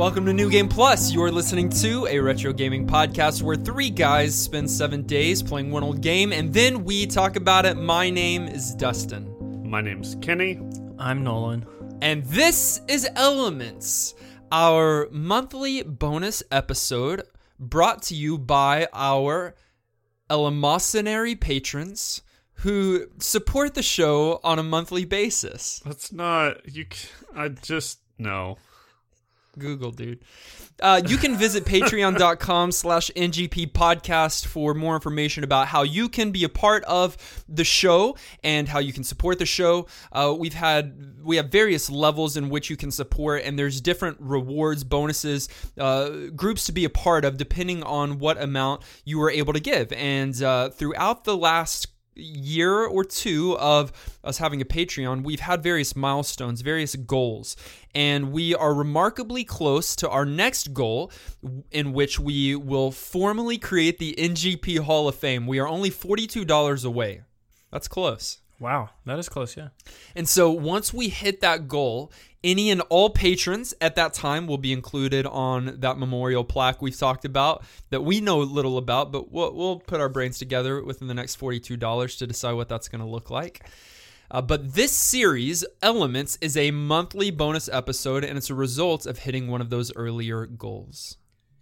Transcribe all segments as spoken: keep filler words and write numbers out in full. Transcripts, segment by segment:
welcome to New Game Plus. You're listening to a retro gaming podcast where three guys spend seven days playing one old game, and then we talk about it. My name is Dustin. My name's Kenny. I'm Nolan. And this is Elements, our monthly bonus episode brought to you by our eleemosynary patrons who support the show on a monthly basis. That's not... you. I just... no. Google, dude. Uh, you can visit patreon.com slash NGP podcast for more information about how you can be a part of the show and how you can support the show. Uh, we've had, we have various levels in which you can support, and there's different rewards, bonuses, uh, groups to be a part of depending on what amount you were able to give. And uh, throughout the last year or two of us having a Patreon, we've had various milestones, various goals, and we are remarkably close to our next goal, in which we will formally create the N G P Hall of Fame. We are only forty-two dollars away. That's close. Wow, that is close, yeah. And so once we hit that goal, any and all patrons at that time will be included on that memorial plaque we've talked about that we know little about, but we'll, we'll put our brains together within the next forty-two dollars to decide what that's going to look like. Uh, but this series, Elements, is a monthly bonus episode, and it's a result of hitting one of those earlier goals.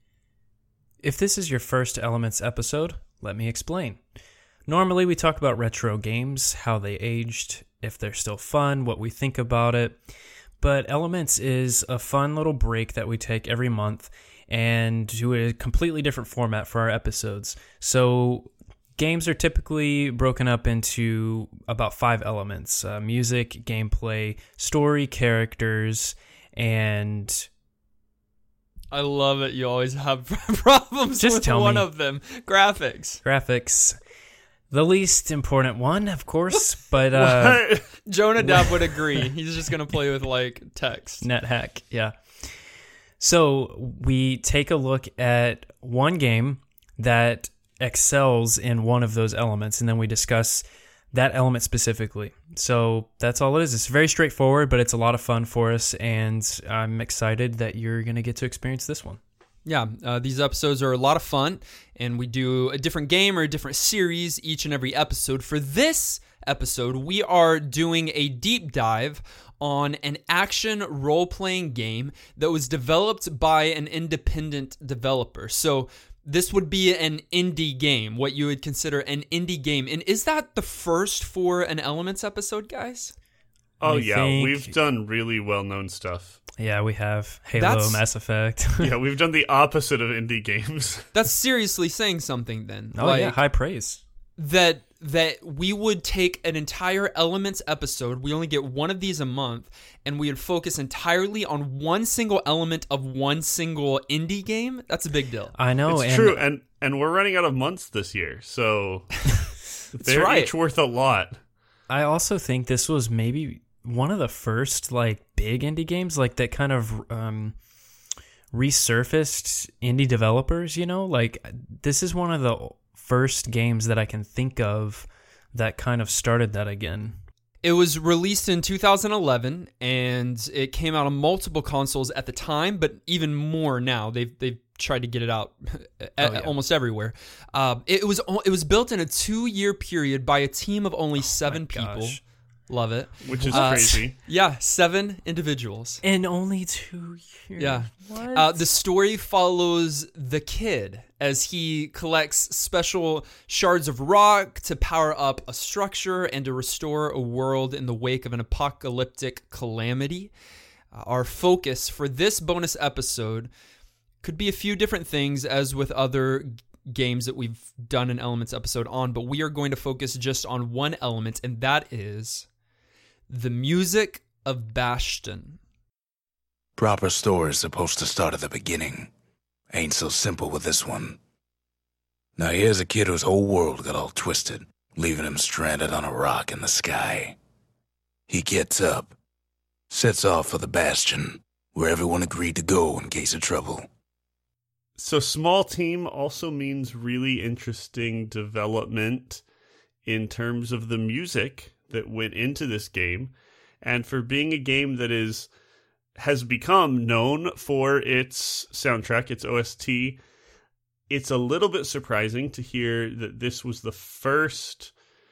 If this is your first Elements episode, let me explain. Normally, we talk about retro games, how they aged, if they're still fun, what we think about it. But Elements is a fun little break that we take every month and do a completely different format for our episodes. So games are typically broken up into about five elements: uh, music, gameplay, story, characters, and... I love it. You always have problems Just with tell one me. of them. Graphics. Graphics. The least important one, of course, but... Uh, Jonadab would agree. He's just going to play with, like, text. NetHack, yeah. So we take a look at one game that excels in one of those elements, and then we discuss that element specifically. So that's all it is. It's very straightforward, but it's a lot of fun for us, and I'm excited that you're going to get to experience this one. Yeah, uh, these episodes are a lot of fun, and we do a different game or a different series each and every episode. For this episode, we are doing a deep dive on an action role-playing game that was developed by an independent developer. So this would be an indie game, what you would consider an indie game. And is that the first for an Elements episode, guys? Oh, I yeah, think- we've done really well-known stuff. Yeah, we have Halo, That's- Mass Effect. Yeah, we've done the opposite of indie games. That's seriously saying something then. Oh, like, yeah, high praise. that that we would take an entire Elements episode, we only get one of these a month, and we would focus entirely on one single element of one single indie game. That's a big deal. I know. It's and true, and and we're running out of months this year, so they're right. each worth a lot. I also think this was maybe one of the first like big indie games like that kind of um, resurfaced indie developers, you know? Like this is one of the first games that I can think of that kind of started that again. It was released in two thousand eleven, and it came out on multiple consoles at the time, but even more now. They've they've tried to get it out a- Oh, yeah. almost everywhere. Uh, it was it was built in a two-year period by a team of only seven Oh my people. gosh. Love it. Which is Uh, crazy. Yeah, seven individuals. In only two years. Yeah. What? Uh, the story follows the kid as he collects special shards of rock to power up a structure and to restore a world in the wake of an apocalyptic calamity. Uh, our focus for this bonus episode could be a few different things as with other g- games that we've done an Elements episode on, but we are going to focus just on one element, and that is the music of Bastion. Proper story is supposed to start at the beginning. Ain't so simple with this one. Now here's a kid whose whole world got all twisted, leaving him stranded on a rock in the sky. He gets up, sets off for the Bastion, where everyone agreed to go in case of trouble. So small team also means really interesting development in terms of the music that went into this game. And for being a game that is has become known for its soundtrack, its O S T. It's a little bit surprising to hear that this was the first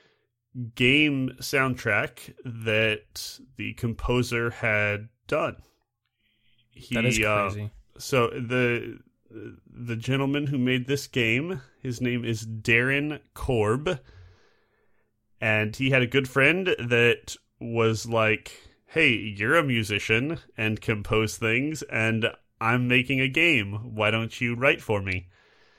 game soundtrack that the composer had done. He, that is crazy. Uh, so the the gentleman who made this game, his name is Darren Korb, and he had a good friend that was like, hey, you're a musician and compose things, and I'm making a game. Why don't you write for me?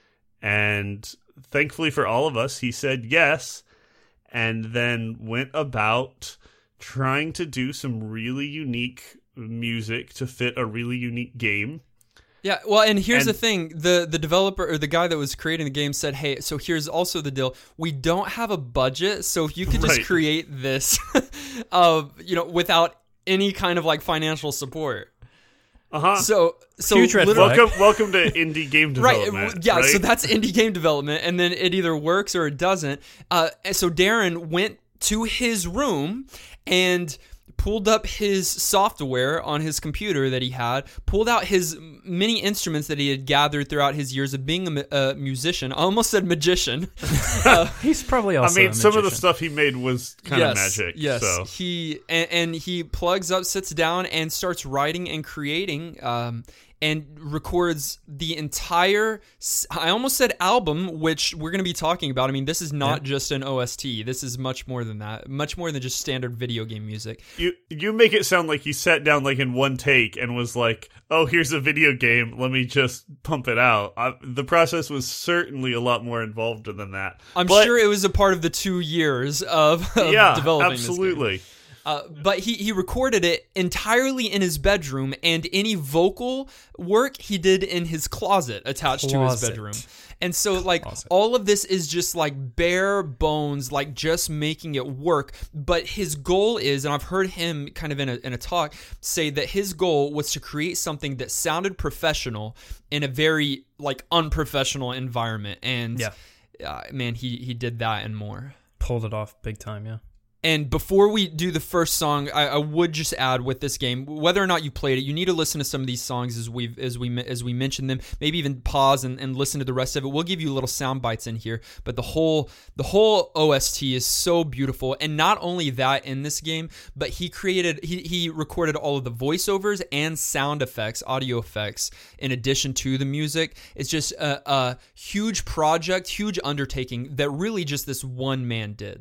And thankfully for all of us, he said yes, and then went about trying to do some really unique music to fit a really unique game. Yeah, well, and here's And- the thing. The the developer or the guy that was creating the game said, hey, so here's also the deal. We don't have a budget, so if you could just Right. create this, uh, you know, without any kind of like financial support. Uh-huh. So, so Huge red literally- flag. welcome welcome to indie game Right, development. yeah. right? So that's indie game development, and then it either works or it doesn't. Uh, and so Darren went to his room and pulled up his software on his computer that he had, pulled out his many instruments that he had gathered throughout his years of being a, mu- a musician. I almost said magician. uh, He's probably I also mean, a some of the magician. stuff he made was kind of yes, magic. Yes, So. he and, and he plugs up, sits down, and starts writing and creating, um, and records the entire. s- I almost said album, which we're going to be talking about. I mean, this is not just an O S T. This is much more than that. Much more than just standard video game music. You you make it sound like he sat down like in one take and was like, "Oh, here's a video game. Let me just pump it out." I, the process was certainly a lot more involved than that. I'm But- sure it was a part of the two years of, of yeah, developing this game. absolutely. Uh, but he, he recorded it entirely in his bedroom, and any vocal work he did in his closet attached to his Closet. bedroom. And so, like, Closet. all of this is just like bare bones, like just making it work. But his goal is, and I've heard him kind of in a, in a talk say that his goal was to create something that sounded professional in a very like unprofessional environment. And Yeah. uh, man, he, he did that and more. Pulled it off big time, yeah. And before we do the first song, I, I would just add with this game, whether or not you played it, you need to listen to some of these songs as we as we as we mention them. Maybe even pause and, and listen to the rest of it. We'll give you little sound bites in here, but the whole the whole O S T is so beautiful. And not only that in this game, but he created he he recorded all of the voiceovers and sound effects, audio effects, in addition to the music. It's just a, a huge project, huge undertaking that really just this one man did.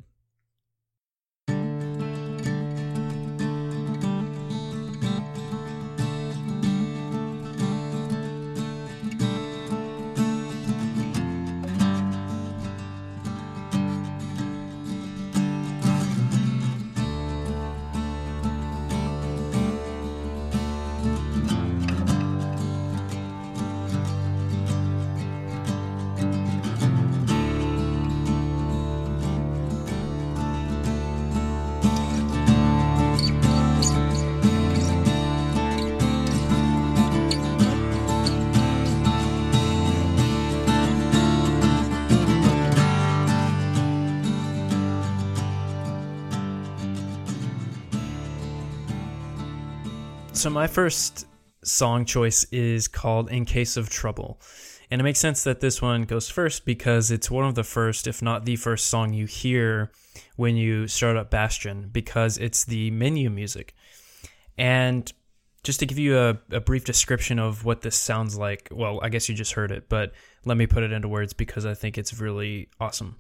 So my first song choice is called In Case of Trouble. And it makes sense that this one goes first because it's one of the first, if not the first song you hear when you start up Bastion, because it's the menu music. And just to give you a, a brief description of what this sounds like, well, I guess you just heard it, but let me put it into words because I think it's really awesome.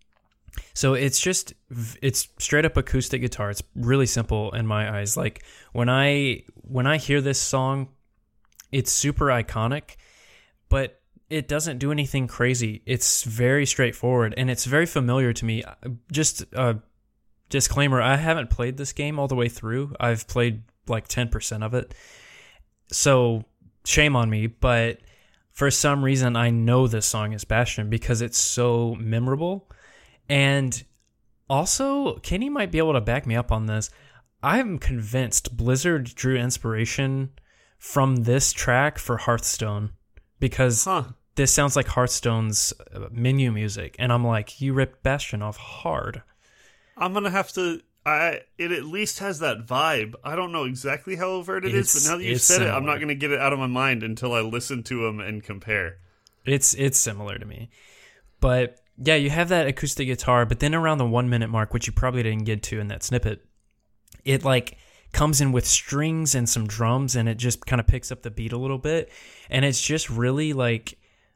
So it's just, it's straight up acoustic guitar. It's really simple in my eyes. Like when I, when I hear this song, it's super iconic, but it doesn't do anything crazy. It's very straightforward and it's very familiar to me. Just a disclaimer, I haven't played this game all the way through. I've played like ten percent of it. So shame on me, but for some reason I know this song is Bastion because it's so memorable. And also, Kenny might be able to back me up on this. I'm convinced Blizzard drew inspiration from this track for Hearthstone because Huh. this sounds like Hearthstone's menu music. And I'm like, you ripped Bastion off hard. I'm gonna have to. I it at least has that vibe. I don't know exactly how overt it It's- is, but now that you it's said it, I'm similar. not going to get it out of my mind until I listen to them and compare. It's it's similar to me. But yeah, you have that acoustic guitar, but then around the one minute mark, which you probably didn't get to in that snippet, it like comes in with strings and some drums, and it just kind of picks up the beat a little bit. And it's just really like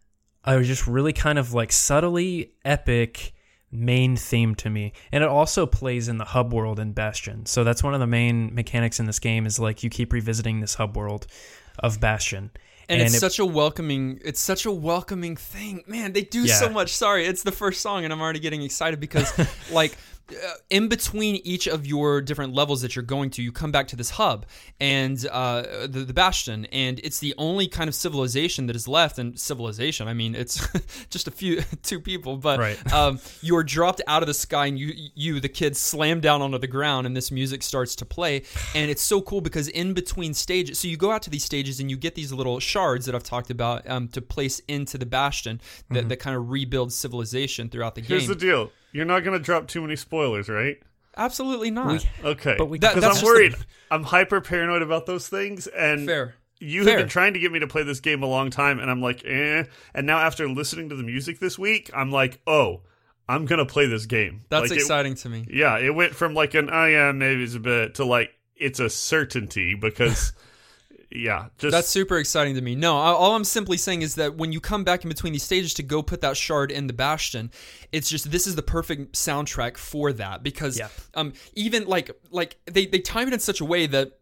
I was just really kind of like subtly epic main theme to me. And it also plays in the hub world in Bastion. So that's one of the main mechanics in this game is like you keep revisiting this hub world of Bastion. And, it's it- such a welcoming it's such a welcoming thing. Man, they do Yeah. so much. Sorry, it's the first song and I'm already getting excited because like uh, in between each of your different levels that you're going to, you come back to this hub and uh, the, the Bastion, and it's the only kind of civilization that is left. And civilization, I mean, it's just a few, two people, but Right. um, you're dropped out of the sky, and you, you, the kids, slam down onto the ground, and this music starts to play. And it's so cool because in between stages, so you go out to these stages and you get these little shards that I've talked about um, to place into the Bastion that, Mm-hmm. that kind of rebuilds civilization throughout the Here's game. the deal. You're not going to drop too many spoilers, right? Absolutely not. Okay. But we- That- Because that's I'm just worried. I'm hyper paranoid about those things, and Fair. you Fair. have been trying to get me to play this game a long time, and I'm like, eh. And now after listening to the music this week, I'm like, oh, I'm going to play this game. That's Like, it- exciting to me. yeah, it went from like an, oh yeah, maybe it's a bit, to like, it's a certainty because, yeah, just. That's super exciting to me. No, I- all I'm simply saying is that when you come back in between these stages to go put that shard in the Bastion, it's just this is the perfect soundtrack for that because Yeah. um even like like they they time it in such a way that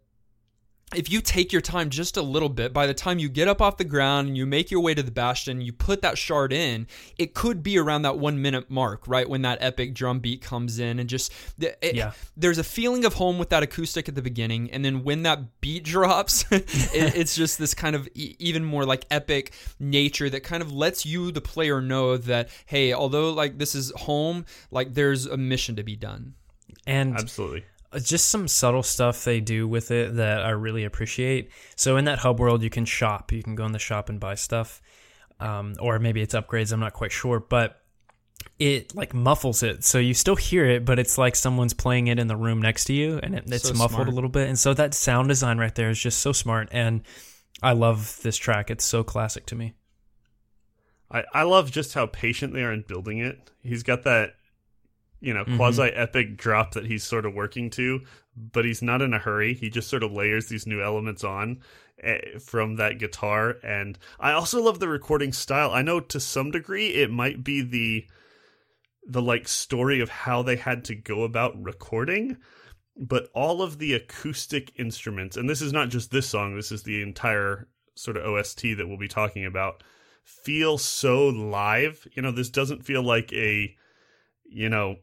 if you take your time just a little bit, by the time you get up off the ground and you make your way to the Bastion, you put that shard in, it could be around that one minute mark, right? When that epic drum beat comes in and just, it, Yeah. there's a feeling of home with that acoustic at the beginning. And then when that beat drops, it, it's just this kind of e- even more like epic nature that kind of lets you, the player, know that, hey, although like this is home, like there's a mission to be done. And Absolutely. just some subtle stuff they do with it that I really appreciate. So in that hub world, you can shop. You can go in the shop and buy stuff. Um, or maybe it's upgrades. I'm not quite sure. But it like muffles it. So you still hear it, but it's like someone's playing it in the room next to you. And it, it's So muffled smart. a little bit. And so that sound design right there is just so smart. And I love this track. It's so classic to me. I, I love just how patient they are in building it. He's got that, you know, Mhm. quasi-epic drop that he's sort of working to, but he's not in a hurry. He just sort of layers these new elements on eh, from that guitar. And I also love the recording style. I know to some degree it might be the the like story of how they had to go about recording, but all of the acoustic instruments, and this is not just this song, this is the entire sort of O S T that we'll be talking about, feel so live. You know, this doesn't feel like a, you know,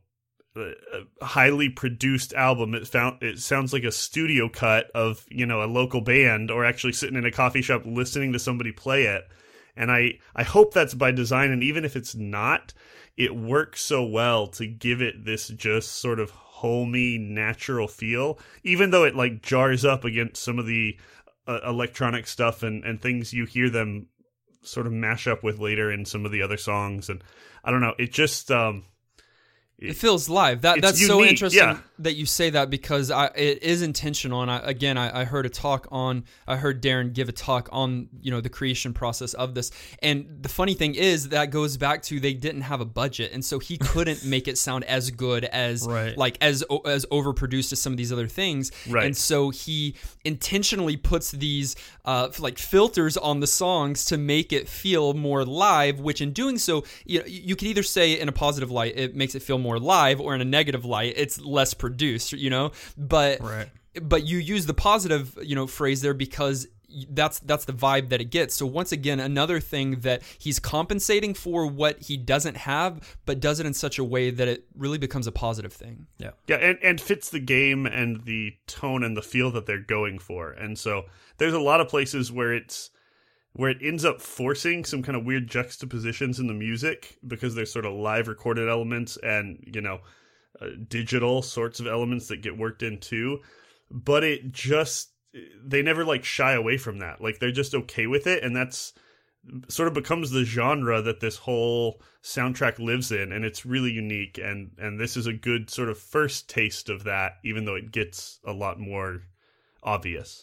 a highly produced album. It found it sounds like a studio cut of, you know, a local band, or actually sitting in a coffee shop listening to somebody play it. And I, I hope that's by design, and even if it's not, it works so well to give it this just sort of homey, natural feel, even though it like jars up against some of the uh, electronic stuff and, and things you hear them sort of mash up with later in some of the other songs. And I don't know, it just um It feels live. That it's that's so unique, interesting yeah. that you say that because I, it is intentional. And I, again, I, I heard a talk on. I heard Darren give a talk on you know the creation process of this. And the funny thing is that goes back to they didn't have a budget, and so he couldn't make it sound as good as Right. like as o- as overproduced as some of these other things. Right. And so he intentionally puts these uh, like filters on the songs to make it feel more live. Which in doing so, you know, you could either say in a positive light it makes it feel more live, or in a negative light it's less produced, you know, but Right. but you use the positive, you know, phrase there because that's that's the vibe that it gets. So once again, another thing that he's compensating for what he doesn't have, but does it in such a way that it really becomes a positive thing. Yeah. Yeah, and, and fits the game and the tone and the feel that they're going for. And so there's a lot of places where it's where it ends up forcing some kind of weird juxtapositions in the music because there's sort of live recorded elements and, you know, uh, digital sorts of elements that get worked in too. But it just, they never like shy away from that. Like they're just okay with it. And that's, sort of becomes the genre that this whole soundtrack lives in, and it's really unique, and and this is a good sort of first taste of that, even though it gets a lot more obvious.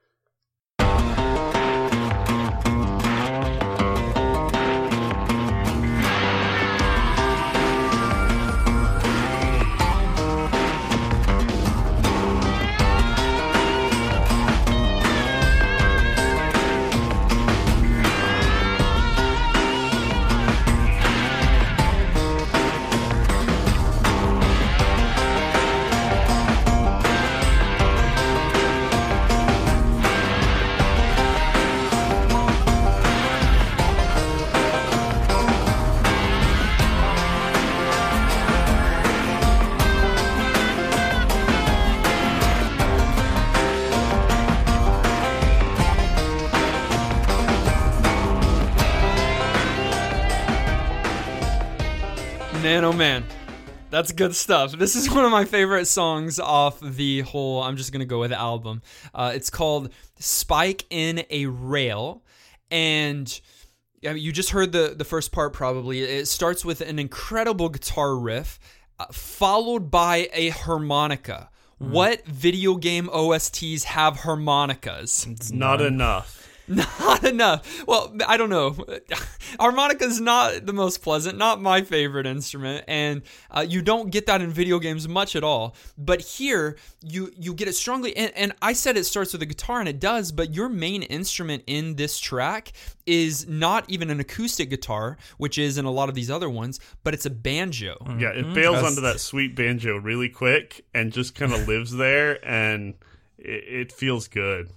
Man, oh man, that's good stuff. This is one of my favorite songs off the whole, I'm just going to go with the album. Uh, it's called Spike in a Rail, and I mean, you just heard the, the first part probably. It starts with an incredible guitar riff, uh, followed by a harmonica. Mm. What video game O S Ts have harmonicas? It's not enough. Not enough. Well, I don't know. Harmonica's not the most pleasant, not my favorite instrument, and uh, you don't get that in video games much at all. But here, you you get it strongly, and, and I said it starts with a guitar, and it does, but your main instrument in this track is not even an acoustic guitar, which is in a lot of these other ones, but it's a banjo. Yeah, it bails onto that sweet banjo really quick and just kind of lives there, and it, it feels good.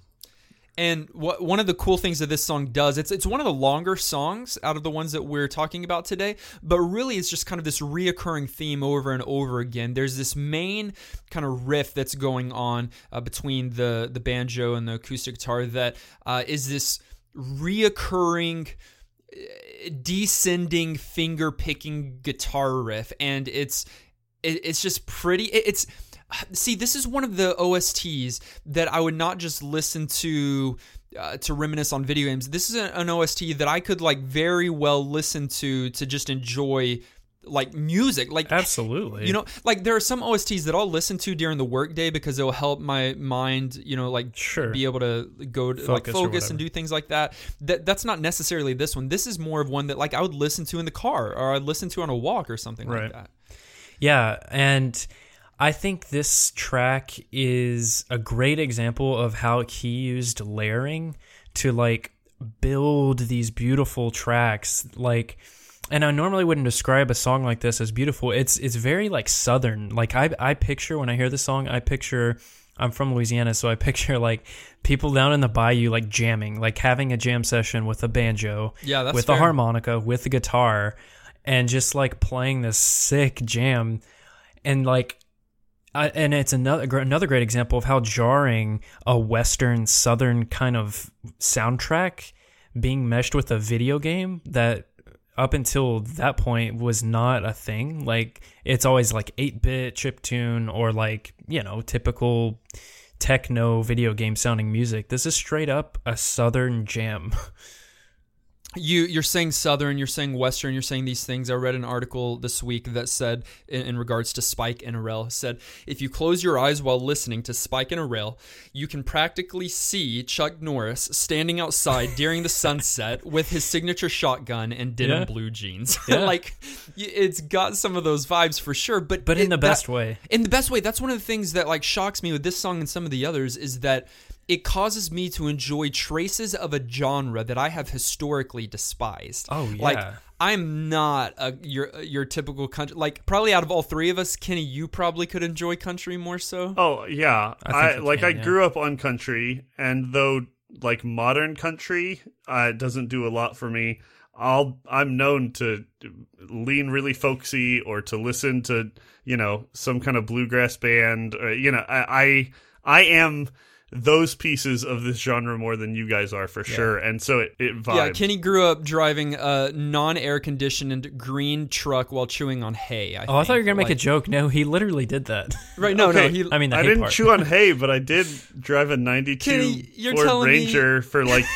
And what one of the cool things that this song does, it's it's one of the longer songs out of the ones that we're talking about today, but really it's just kind of this reoccurring theme over and over again. There's this main kind of riff that's going on uh, between the, the banjo and the acoustic guitar that uh, is this reoccurring, descending, finger-picking guitar riff, and it's it, it's just pretty. It, it's See, this is one of the O S Ts that I would not just listen to uh, to reminisce on video games. This is an O S T that I could like very well listen to to just enjoy like music. Like absolutely, you know, like there are some O S Ts that I'll listen to during the workday because it'll help my mind, you know, like sure. be able to go to focus like focus and do things like that. That that's not necessarily this one. This is more of one that like I would listen to in the car or I'd listen to on a walk or something right. like that. Yeah, and I think this track is a great example of how he used layering to like build these beautiful tracks. Like, and I normally wouldn't describe a song like this as beautiful. It's it's very like Southern. Like I I picture when I hear this song, I picture I'm from Louisiana, so I picture like people down in the bayou like jamming, like having a jam session with a banjo, yeah, that's with fair. a harmonica, with a guitar, and just like playing this sick jam, and like. I, and it's another another great example of how jarring a Western Southern kind of soundtrack being meshed with a video game that up until that point was not a thing. Like it's always like eight-bit chiptune or like, you know, typical techno video game sounding music. This is straight up a Southern jam. You, you're saying Southern, you're saying Western, you're saying these things. I read an article this week that said, in, in regards to Spike in a Rail, said, if you close your eyes while listening to Spike in a Rail, you can practically see Chuck Norris standing outside during the sunset with his signature shotgun and denim yeah. blue jeans. Yeah. Like, it's got some of those vibes for sure. But, but in it, the best that, way. In the best way. That's one of the things that like shocks me with this song and some of the others is that it causes me to enjoy traces of a genre that I have historically despised. Oh, yeah. Like, I'm not a, your your typical country. Like, probably out of all three of us, Kenny, you probably could enjoy country more so. Oh, yeah. I, I like, can, I yeah. grew up on country, and though, like, modern country uh, doesn't do a lot for me, I'll, I'm known to lean really folksy or to listen to, you know, some kind of bluegrass band. Or, you know, I, I, I am those pieces of this genre more than you guys are for yeah. sure, and so it, it vibes. Yeah, Kenny grew up driving a non-air conditioned green truck while chewing on hay. I oh, think. I thought you were gonna make like, a joke. No, he literally did that. Right? No, okay. no. He, I mean, the I hay didn't part. chew on hay, but I did drive a ninety-two Kenny, you're Ford telling Ranger me... for like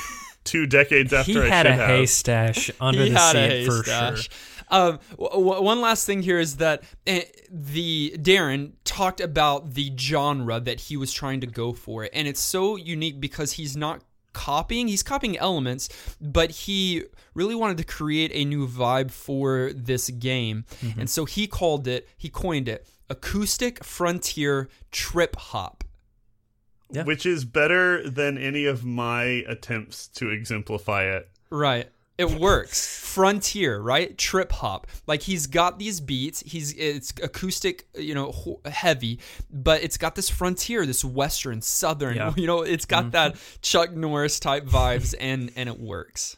two decades after he I had should a have. hay stash under He the had a seat for haystash. sure. Um, w- w- one last thing here is that uh, the Darren talked about the genre that he was trying to go for, and it's so unique because he's not copying. He's copying elements, but he really wanted to create a new vibe for this game, Mm-hmm. and so he called it, he coined it, acoustic frontier trip hop. Yeah. Which is better than any of my attempts to exemplify it. Right. It works. Frontier, right? Trip hop. Like he's got these beats. He's it's acoustic, you know, ho- heavy, but it's got this frontier, this western, southern. Yeah. You know, it's got Mhm. that Chuck Norris type vibes, and and it works.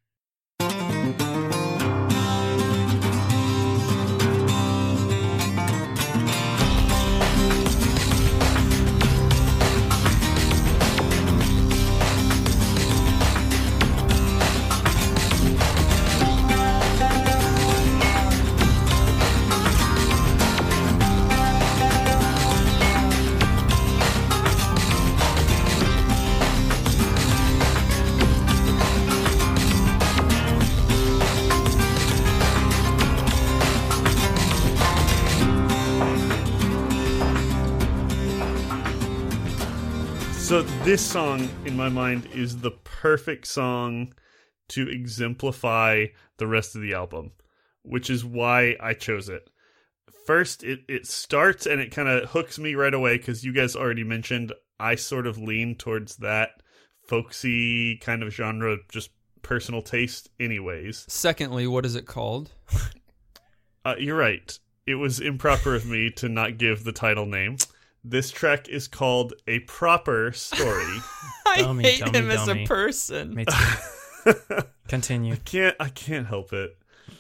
So this song, in my mind, is the perfect song to exemplify the rest of the album, which is why I chose it. First, it, it starts and it kind of hooks me right away because you guys already mentioned I sort of lean towards that folksy kind of genre, just personal taste anyways. Secondly, what is it called? Uh, you're right. It was improper of me to not give the title name. This track is called A Proper Story. I Dummy, hate dummy, him as a dummy. person. Me too. Continue. can't I can't help it.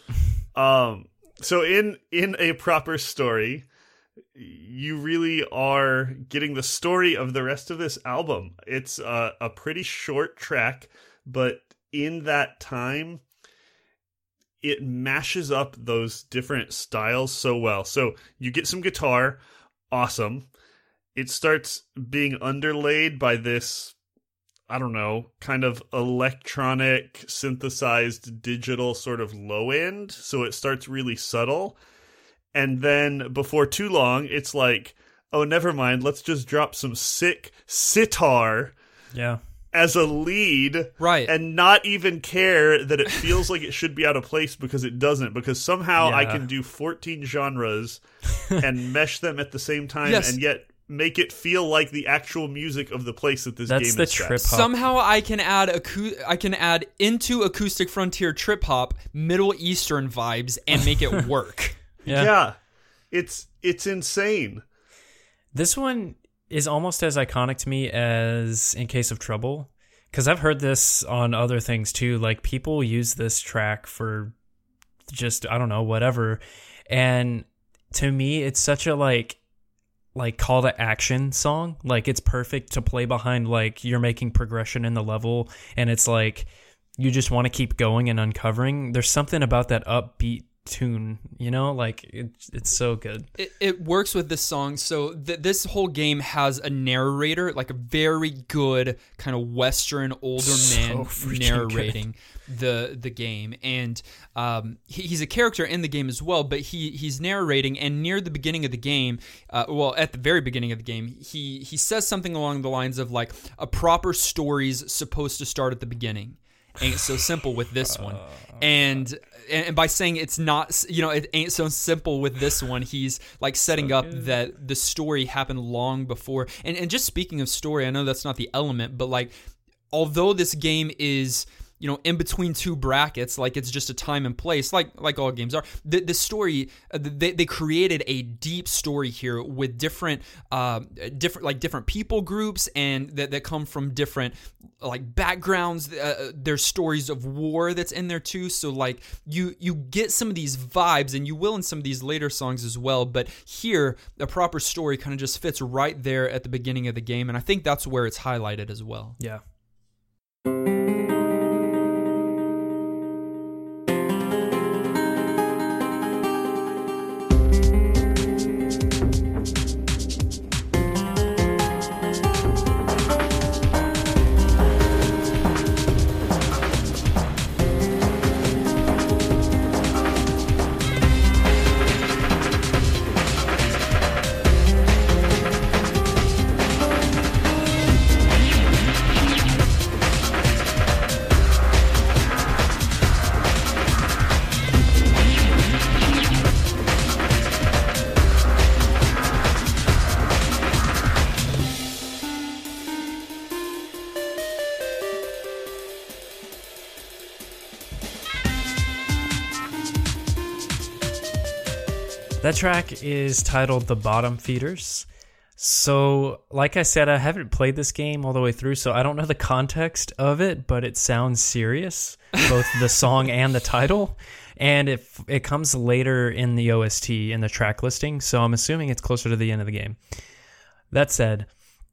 Um so in in A Proper Story, you really are getting the story of the rest of this album. It's a, a pretty short track, but in that time it mashes up those different styles so well. So you get some guitar, awesome. It starts being underlaid by this, I don't know, kind of electronic, synthesized, digital sort of low end. So it starts really subtle. And then before too long, it's like, oh, never mind. Let's just drop some sick sitar Yeah. as a lead. Right. And not even care that it feels like it should be out of place because it doesn't. Because somehow I Yeah. can do fourteen genres and mesh them at the same time Yes. and yet make it feel like the actual music of the place that this That's game the is set. trip hop. Somehow I can add acou- I can add into acoustic frontier trip hop Middle Eastern vibes and make it work. Yeah. Yeah. It's it's insane. This one is almost as iconic to me as In Case of Trouble, because I've heard this on other things too. Like people use this track for just, I don't know, whatever. And to me, it's such a like like call to action song. Like it's perfect to play behind, like you're making progression in the level and it's like you just want to keep going and uncovering. There's something about that upbeat tune, you know, like it, it's so good. It, it works with this song. So th- this whole game has a narrator, like a very good kind of Western older So man freaking narrating the the game, and um, he, he's a character in the game as well. But he he's narrating, and near the beginning of the game, uh, well, at the very beginning of the game, he he says something along the lines of like, "A proper story's supposed to start at the beginning." Ain't so simple with this one, and and by saying it's not, you know, it ain't so simple with this one, he's like setting So up good. that the story happened long before. And and just speaking of story, I know that's not the element, but like, although this game is, you know, in between two brackets, like it's just a time and place, like like all games are. The, the story, uh, they, they created a deep story here with different, uh, different like different people groups, and that, that come from different like backgrounds. Uh, there's stories of war that's in there too. So like you you get some of these vibes, and you will in some of these later songs as well. But here, a proper story kind of just fits right there at the beginning of the game, and I think that's where it's highlighted as well. Yeah. That track is titled The Bottom Feeders. So, like I said, I haven't played this game all the way through, so I don't know the context of it, but it sounds serious, both the song and the title. And it, it comes later in the O S T, in the track listing, so I'm assuming it's closer to the end of the game. That said,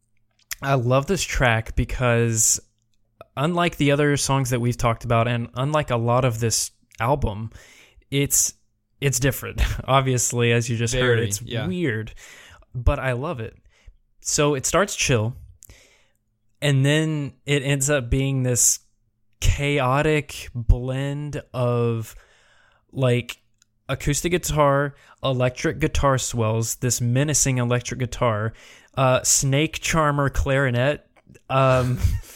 I love this track because unlike the other songs that we've talked about, and unlike a lot of this album, it's it's different. Obviously, as you just Very, heard, it's yeah. weird, but I love it. So it starts chill, and then it ends up being this chaotic blend of like acoustic guitar, electric guitar swells, this menacing electric guitar, uh, snake charmer clarinet, um,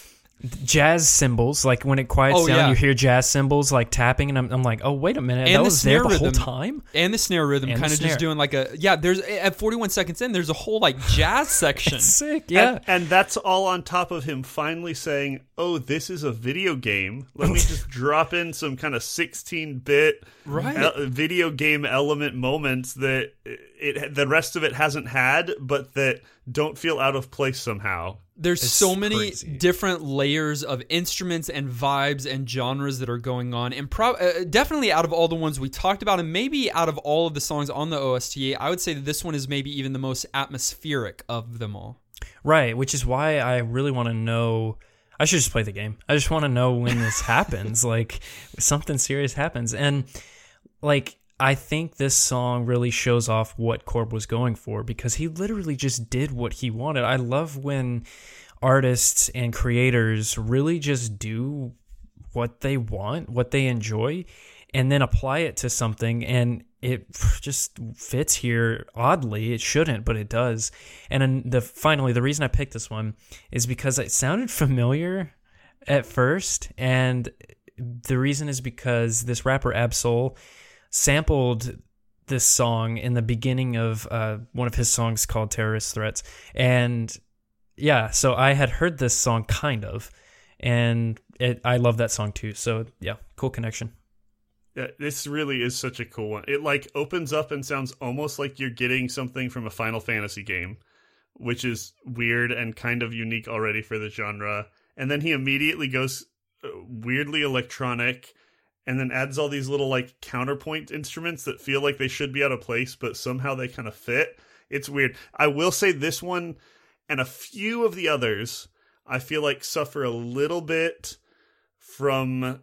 jazz cymbals. Like when it quiets Oh, down, yeah. you hear jazz cymbals like tapping, and I'm, I'm like, oh wait a minute, And that the was there snare the whole rhythm. time. And the snare rhythm, And the kind of snare. just doing like a yeah. There's at forty-one seconds in, there's a whole like jazz section. It's sick, yeah. And, and that's all on top of him finally saying, oh, this is a video game. Let me just drop in some kind of sixteen-bit Right. el- video game element moments that it the rest of it hasn't had, but that don't feel out of place somehow. There's It's so many crazy. different layers of instruments and vibes and genres that are going on, and pro- uh, definitely out of all the ones we talked about, and maybe out of all of the songs on the O S T, I would say that this one is maybe even the most atmospheric of them all. Right, which is why I really want to know. I should just play the game. I just want to know when this happens, like something serious happens. And like, I think this song really shows off what Korb was going for, because he literally just did what he wanted. I love when artists and creators really just do what they want, what they enjoy, and then apply it to something, and it just fits here oddly. It shouldn't, but it does. And then the finally, the reason I picked this one is because it sounded familiar at first, and the reason is because this rapper Absol sampled this song in the beginning of uh, one of his songs called Terrorist Threats. And yeah, so I had heard this song kind of, and it, I love that song too. So yeah, cool connection. Yeah, this really is such a cool one. It like opens up and sounds almost like you're getting something from a Final Fantasy game, which is weird and kind of unique already for the genre. And then he immediately goes uh, weirdly electronic, and then adds all these little like counterpoint instruments that feel like they should be out of place, but somehow they kind of fit. It's weird. I will say this one and a few of the others, I feel like suffer a little bit from...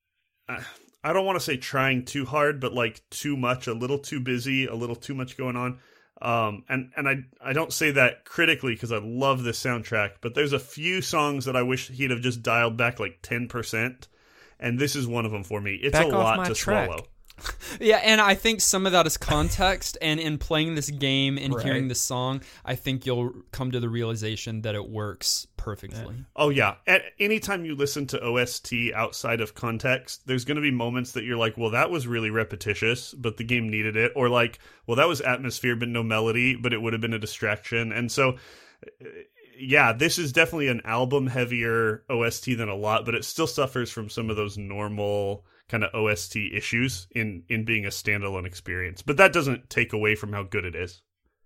Uh, I don't want to say trying too hard, but like too much, a little too busy, a little too much going on. Um, and and I, I don't say that critically because I love this soundtrack, but there's a few songs that I wish he'd have just dialed back like ten percent. And this is one of them for me. It's Back a off lot my to track. swallow. Yeah, and I think some of that is context, and in playing this game and Right. hearing this song, I think you'll come to the realization that it works perfectly. Oh, yeah. At anytime you listen to O S T outside of context, there's going to be moments that you're like, well, that was really repetitious, but the game needed it. Or like, well, that was atmosphere, but no melody, but it would have been a distraction. And so, yeah, this is definitely an album heavier O S T than a lot, but it still suffers from some of those normal kind of O S T issues in, in being a standalone experience. But that doesn't take away from how good it is.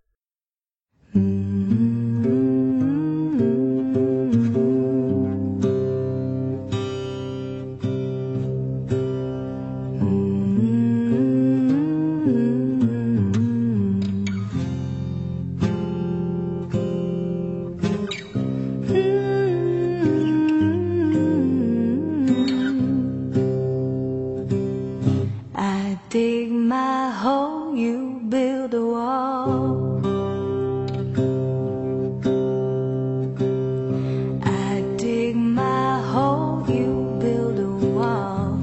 I dig my hole, you build a wall. I dig my hole, you build a wall.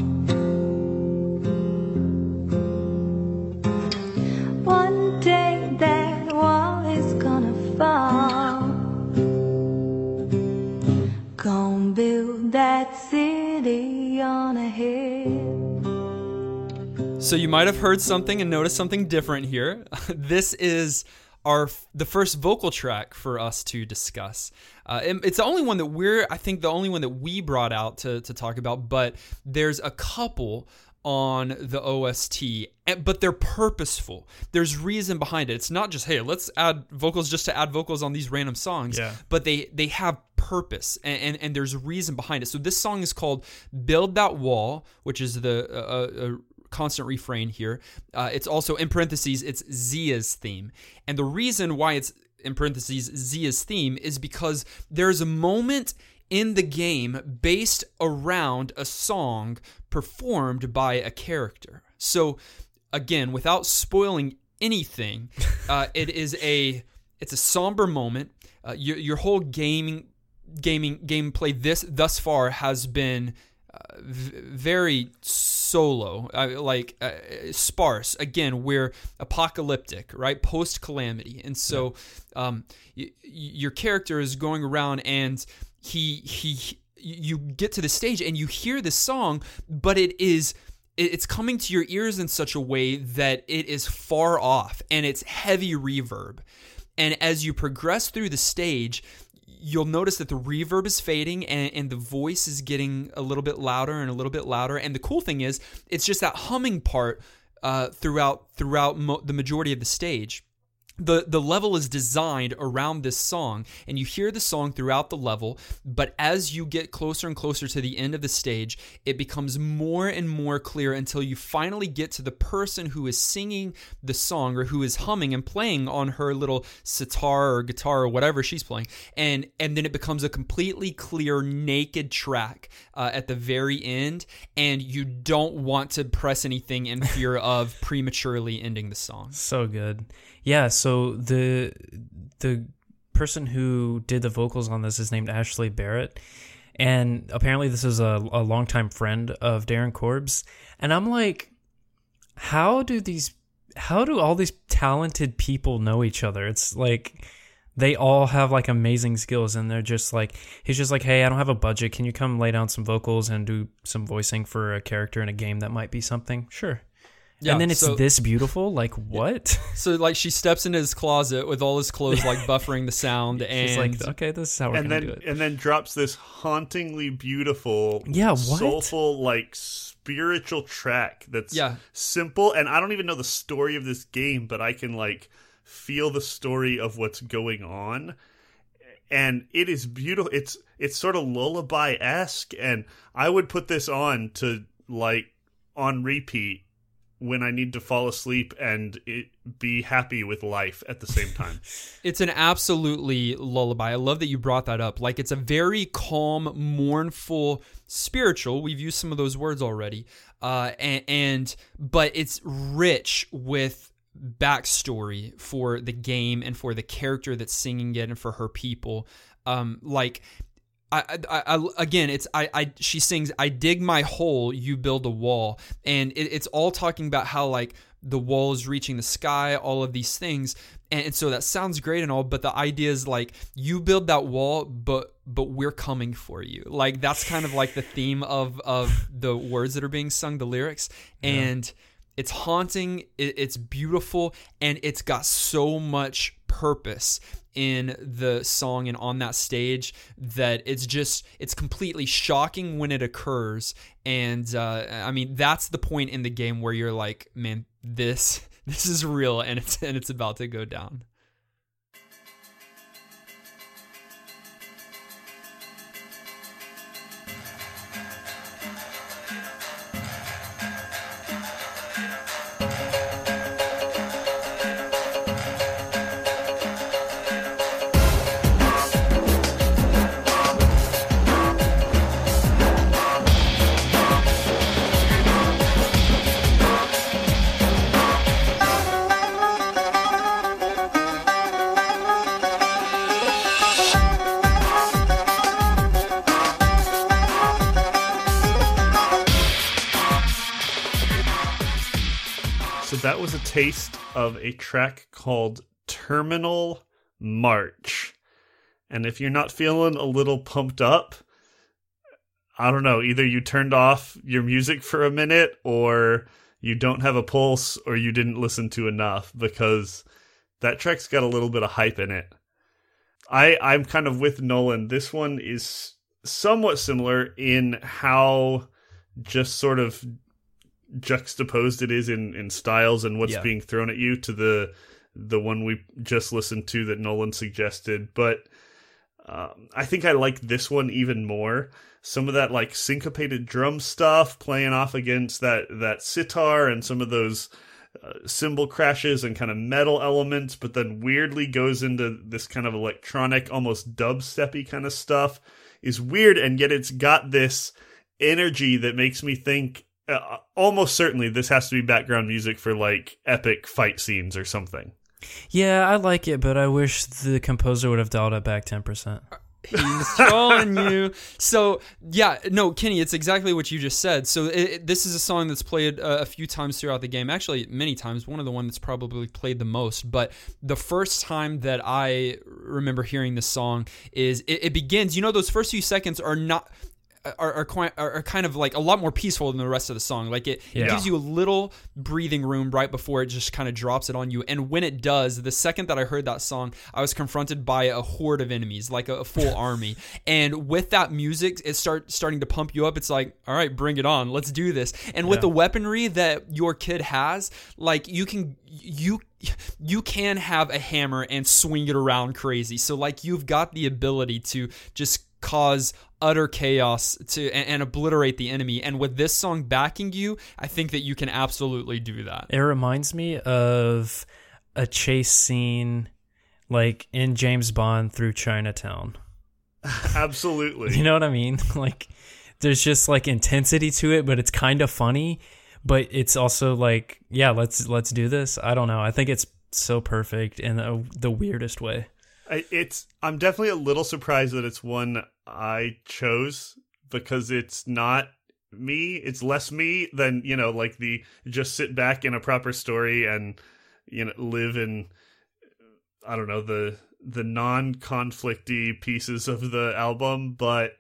One day that wall is gonna fall. Gonna build that city on a hill. So you might have heard something and noticed something different here. This is our the first vocal track for us to discuss. Uh, and it's the only one that we're, I think, the only one that we brought out to to talk about. But there's a couple on the O S T, but they're purposeful. There's reason behind it. It's not just, hey, let's add vocals just to add vocals on these random songs, Yeah. but they they have purpose, and, and, and there's reason behind it. So this song is called Build That Wall, which is the uh, uh, constant refrain here. Uh, it's also, in parentheses, it's Zia's theme. And the reason why it's, in parentheses, Zia's theme is because there's a moment in the game based around a song performed by a character. So again, without spoiling anything, uh, it is a it's a somber moment. Uh, your your whole gaming gaming gameplay this thus far has been uh, v- very solo, uh, like uh, sparse. Again, we're apocalyptic, right? Post calamity, and so um, y- your character is going around and he he you get to the stage and you hear this song, but it is it's coming to your ears in such a way that it is far off and it's heavy reverb. And as you progress through the stage, you'll notice that the reverb is fading and, and the voice is getting a little bit louder and a little bit louder. And the cool thing is, it's just that humming part uh, throughout throughout mo- the majority of the stage. The the level is designed around this song, and you hear the song throughout the level, but as you get closer and closer to the end of the stage, it becomes more and more clear until you finally get to the person who is singing the song or who is humming and playing on her little sitar or guitar or whatever she's playing, and, and then it becomes a completely clear, naked track uh, at the very end, and you don't want to press anything in fear of prematurely ending the song. So good. Yeah, so the the person who did the vocals on this is named Ashley Barrett, and apparently this is a, a longtime friend of Darren Korb's. And I'm like, how do these, how do all these talented people know each other? It's like they all have like amazing skills, and they're just like, he's just like, hey, I don't have a budget. Can you come lay down some vocals and do some voicing for a character in a game that might be something? Sure. Yeah, and then it's so, this beautiful? Like, what? So, like, she steps into his closet with all his clothes, like, buffering the sound, and... She's like, okay, this is how we're and going then to do it. and then drops this hauntingly beautiful, Yeah, what? soulful, like, spiritual track that's Yeah. simple. And I don't even know the story of this game, but I can, like, feel the story of what's going on. And it is beautiful. It's it's sort of lullaby-esque, and I would put this on to, like, on repeat when I need to fall asleep and it, be happy with life at the same time. It's an absolutely lullaby. I love that you brought that up. Like, it's a very calm, mournful, spiritual. We've used some of those words already. Uh, and, and but it's rich with backstory for the game and for the character that's singing it and for her people. Um, like... I, I, I, again, it's I, I. She sings, "I dig my hole, you build a wall," and it, it's all talking about how like the wall is reaching the sky, all of these things, and, and so that sounds great and all, but the idea is like you build that wall, but but we're coming for you. Like that's kind of like the theme of of the words that are being sung, the lyrics, and yeah. It's haunting, it, it's beautiful, and it's got so much purpose in the song and on that stage that it's just it's completely shocking when it occurs. And uh, I mean that's the point in the game where you're like, man, this this is real and it's and it's about to go down. That was a taste of a track called Terminal March. And if you're not feeling a little pumped up, I don't know, either you turned off your music for a minute or you don't have a pulse or you didn't listen to enough, because that track's got a little bit of hype in it. I, I'm kind of with Nolan. This one is somewhat similar in how just sort of juxtaposed it is in, in styles and what's Yeah. being thrown at you to the the one we just listened to that Nolan suggested. But um, I think I like this one even more. Some of that like syncopated drum stuff playing off against that, that sitar and some of those uh, cymbal crashes and kind of metal elements, but then weirdly goes into this kind of electronic, almost dubstep-y kind of stuff is weird. And yet it's got this energy that makes me think uh, almost certainly this has to be background music for like epic fight scenes or something. Yeah, I like it, but I wish the composer would have dialed it back ten percent. He's trolling you. So, yeah, no, Kenny, it's exactly what you just said. So, it, it- this is a song that's played uh, a few times throughout the game. Actually, many times. One of the one that's probably played the most. But the first time that I remember hearing this song is it, it begins. You know, those first few seconds are not. Are, are, quite, are are kind of like a lot more peaceful than the rest of the song. Like it, Yeah. it gives you a little breathing room right before it just kind of drops it on you. And when it does, the second that I heard that song, I was confronted by a horde of enemies, like a, a full army. And with that music, it start starting to pump you up. It's like, all right, bring it on. Let's do this. And with Yeah. the weaponry that your kid has, like you can you you can have a hammer and swing it around crazy. So like you've got the ability to just cause utter chaos to and, and obliterate the enemy. And with this song backing you, I think that you can absolutely do that. It reminds me of a chase scene like in James Bond through Chinatown. Absolutely. You know what I mean? Like there's just like intensity to it, but it's kind of funny, but it's also like, yeah, let's let's do this. I don't know. I think it's so perfect in a, the weirdest way. I- It's. I'm definitely a little surprised that it's one I chose because it's not me. It's less me than, you know, like the just sit back in a proper story and, you know, live in, I don't know, the the non-conflicty pieces of the album, but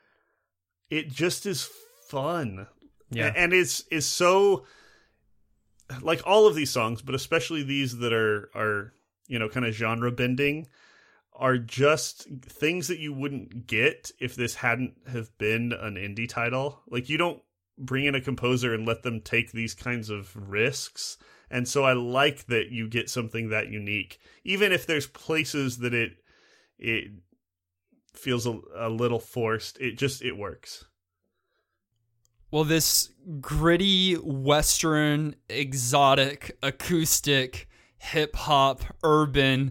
it just is fun. Yeah. A- and it's is so like all of these songs, but especially these that are are you know kind of genre bending, are just things that you wouldn't get if this hadn't have been an indie title. Like you don't bring in a composer and let them take these kinds of risks. And so I like that you get something that unique, even if there's places that it it feels a, a little forced. It just it works. Well, this gritty, Western, exotic, acoustic, hip hop, urban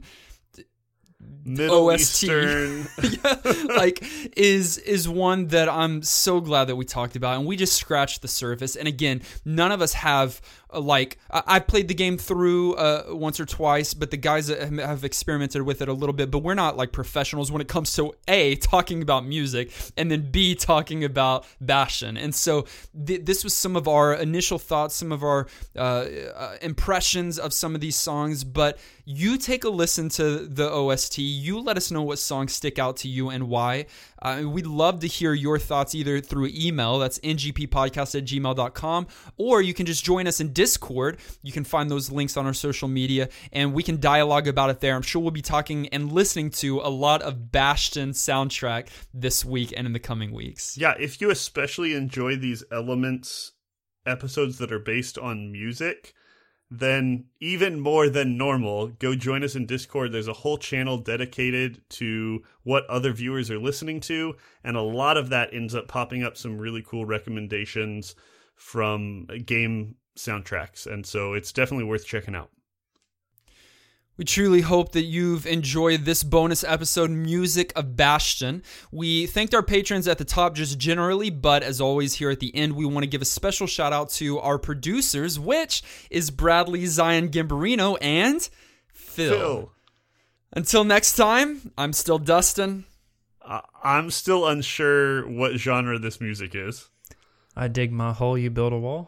Middle O S T Eastern. yeah, like is is one that I'm so glad that we talked about, and we just scratched the surface. And again, none of us have uh, like I, I played the game through uh, once or twice, but the guys that have- have experimented with it a little bit. But we're not like professionals when it comes to A, talking about music, and then B, talking about Bastion. And so th- this was some of our initial thoughts, some of our uh, uh, impressions of some of these songs. But you take a listen to the O S T. You let us know what songs stick out to you and why. Uh, we'd love to hear your thoughts either through email, that's n g p podcast at gmail dot com, or you can just join us in Discord. You can find those links on our social media, and we can dialogue about it there. I'm sure we'll be talking and listening to a lot of Bastion soundtrack this week and in the coming weeks. Yeah, if you especially enjoy these Elements episodes that are based on music, then even more than normal, go join us in Discord. There's a whole channel dedicated to what other viewers are listening to, and a lot of that ends up popping up some really cool recommendations from game soundtracks, and so it's definitely worth checking out. We truly hope that you've enjoyed this bonus episode, Music of Bastion. We thanked our patrons at the top just generally, but as always here at the end, we want to give a special shout out to our producers, which is Bradley, Zion Gimbarino, and Phil. Phil, Until next time, I'm still Dustin. uh, I'm still unsure what genre this music is. I dig my hole, you build a wall.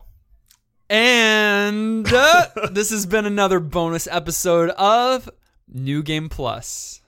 And uh, this has been another bonus episode of New Game Plus.